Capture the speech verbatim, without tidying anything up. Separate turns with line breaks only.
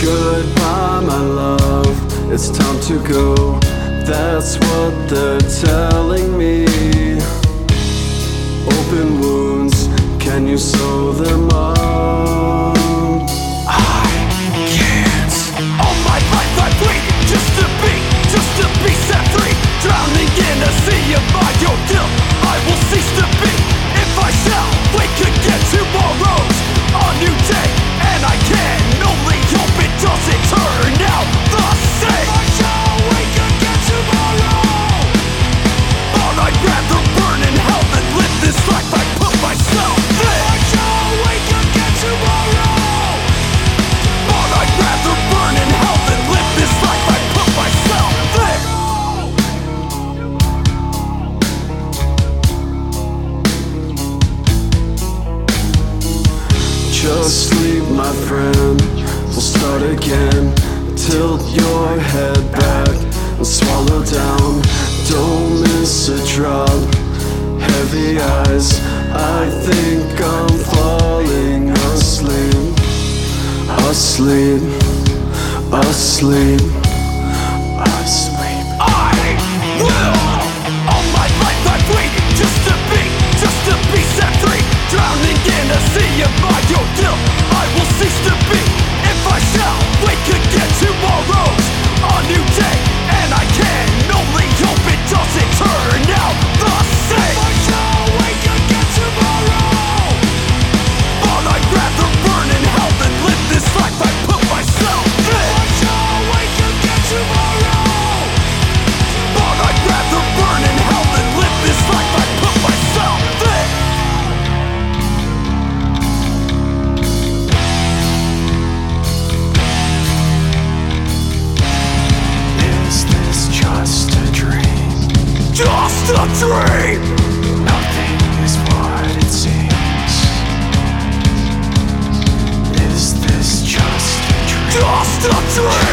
Goodbye, my love, it's time to go. That's what they're telling me. Open wounds, can you sew them up? I can't.
All my life I bleed, just to be, just to be set free. Drowning in a sea of my own guilt, I will cease to be. If I shall wake again tomorrow's a new day, and I can only hope it doesn't turn out the same. I shall wake again tomorrow, but I'd rather burn in hell than live this life I put myself in. I shall wake again tomorrow, but I'd rather burn in hell than live this life I put myself in.
Just sleep, my friend, we'll start again. Tilt your head back and swallow down. Don't miss a drop, heavy eyes, I think I'm falling asleep. Asleep, asleep, asleep.
I will. All my life I bleed, just to be, just to be set free. Drowning in a sea of my own guilt, I will cease to be. If I shall wake again tomorrow's a new day, and I can only hope it doesn't turn out the same. I shall wake again tomorrow, but I'd rather burn in hell than live this life I put myself in. I shall wake again tomorrow, but I'd rather burn in hell than live this life I put myself in.
Is this just a dream?
Just a dream!
Nothing is what it seems. Is this just a dream?
Just a dream!